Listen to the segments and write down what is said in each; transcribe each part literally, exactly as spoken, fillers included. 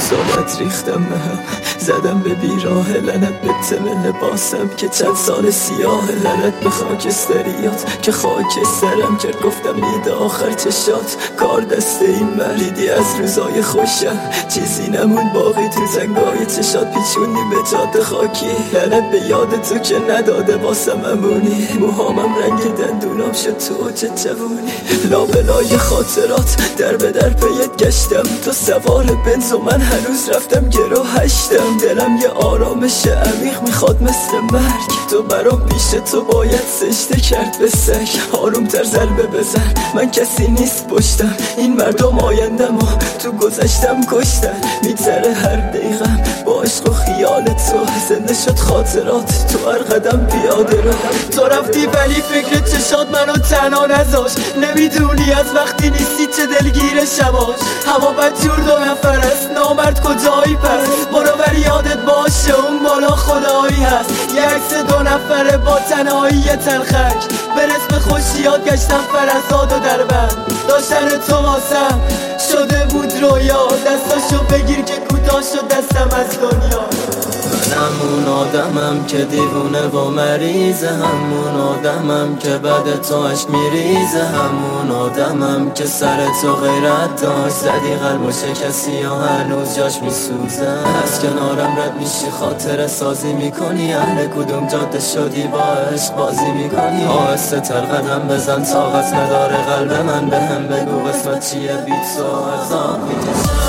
سالت ریختم مهم، زدم به بیراه لنت به تم لباسم که چند سال سیاه لنت به خاکستریات که خاک سرم کرد. گفتم میده آخر چشات کار دست این مریدی از روزای خوشم چیزی نمون باقی تو زنگای چشات پیچونی به جاده خاکی لنت به یاد تو که نداده واسم امونی موهامم رنگ دندونام شد تو اوج جوونی لابلای خاطرات در به در پیت گشتم تو سوار بنز و من هنوز رفتم گرو هشتم دلم یه آرامش عمیق میخواد مثل مرگ تو برام پیش تو باید سجده کرد به سگ آروم تر ضربه بزن من کسی نیست پشتم این مردم آیندم و تو گذشتم کشتن میگذره هر دقیقم با عشق و خیال تو زنده شد خاطرات تو هر قدم پیاده رو تو رفتی ولی فکر چشات منو تنها نذاش نمیدونی از وقتی نیستی چه دلگیر شباش هوا بدجور دو نفر است نامرد کجایی پس برو ولی یادت باشه اون بالا خدایی هست یه عکس دو نفره با تنهایی تلخک برس به خوشیات گشتم فرزاد و دربند داشتن تو واسم شده بود رویا دستاشو بگیر که کوتاه شد دستم از دنیا من همون آدمم که دیوونه و مریضه همون آدمم که بعد تو عشق میریزه همون آدمم که سر تو غیرت داشت زدی قلب و شکستی و هنوز جاش میسوزه از کنارم رد میشی خاطره سازی میکنی اهل کدوم جاده شدی با عشق بازی میکنی آهسته تر قدم بزن طاقت نداره قلب من به هم بگو قسمت چیه بی تو عذاب میکشه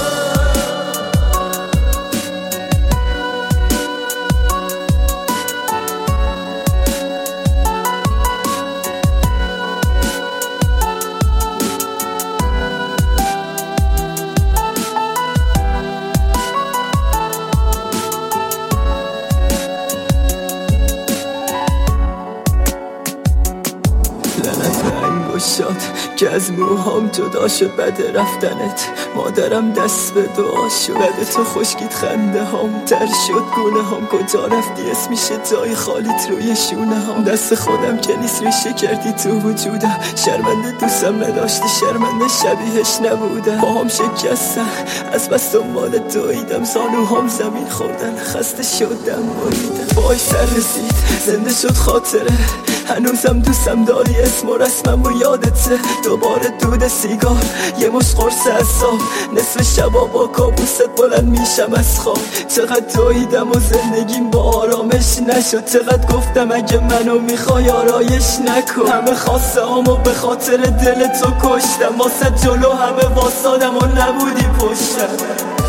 شد که از موهام جدا شد بعد رفتنت مادرم دست به دعا شد بعد تو خشکید خنده هام تر شد گونه هام کجا رفتی اسمیشه جای خالیت روی شونه هام دست خودم که نیست ریشه کردی تو وجودم شرمنده دوستم نداشتی شرمنده شبیهش نبودم با هم شکستم از بس دنبال دویدم زانوهام زمین خوردن خسته شدم بریدم باش سر رسید زنده شد خاطره هنوزم دوستم داری اسم و رسمم و یادته دوباره دود سیگار یه مش قرص اصاب نصف شبا با کابوست بلند میشم از خواب چقدر دویدم و زندگیم با آرامش نشد چقدر گفتم اگه منو میخوای آرایش نکن همه خواسته هامو به خاطر دل تو کشتم واسه جلو همه واسادم و نبودی پشتم